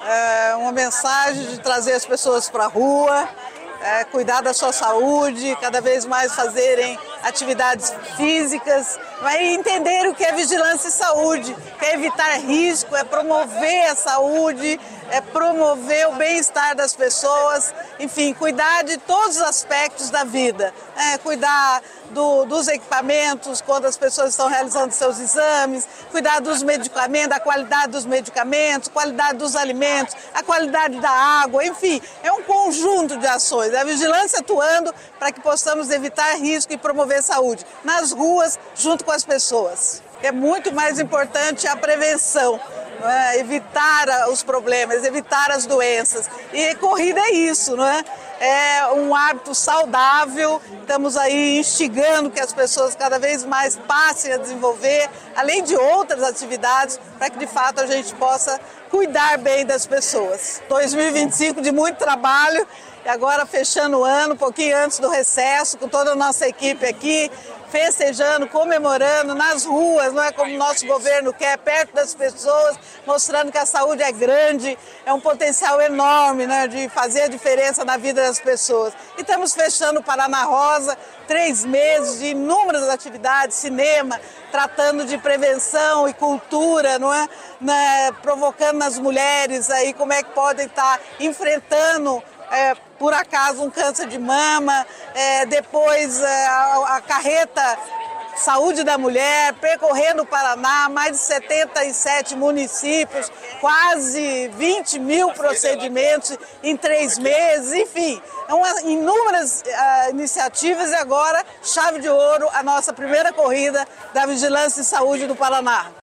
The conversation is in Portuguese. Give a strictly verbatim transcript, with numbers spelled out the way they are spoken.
é uma mensagem de trazer as pessoas para a rua, é, cuidar da sua saúde, cada vez mais fazerem atividades físicas, vai entender o que é vigilância e saúde, que é evitar risco, é promover a saúde, é promover o bem-estar das pessoas, enfim, cuidar de todos os aspectos da vida, é, cuidar do, dos equipamentos quando as pessoas estão realizando seus exames, cuidar dos medicamentos, da qualidade dos medicamentos, qualidade dos alimentos, a qualidade da água, enfim, é um conjunto de ações, a vigilância atuando para que possamos evitar risco e promover saúde nas ruas, junto com as pessoas. É muito mais importante a prevenção, não é? Evitar os problemas, evitar as doenças. E corrida é isso, não é? É um hábito saudável, estamos aí instigando que as pessoas cada vez mais passem a desenvolver, além de outras atividades, para que de fato a gente possa cuidar bem das pessoas. dois mil e vinte e cinco de muito trabalho, e agora fechando o ano, um pouquinho antes do recesso, com toda a nossa equipe aqui, festejando, comemorando nas ruas, não é como o nosso governo quer, perto das pessoas, mostrando que a saúde é grande, é um potencial enorme, né, de fazer a diferença na vida das pessoas. E estamos fechando o Paraná Rosa, três meses de inúmeras atividades, cinema, tratando de prevenção e cultura, não é? Né, provocando nas mulheres aí como é que podem estar enfrentando É, por acaso um câncer de mama, é, depois é, a, a carreta Saúde da Mulher, percorrendo o Paraná, mais de setenta e sete municípios, quase vinte mil procedimentos em três meses, enfim, uma, inúmeras uh, iniciativas e agora, chave de ouro, a nossa primeira corrida da Vigilância e Saúde do Paraná.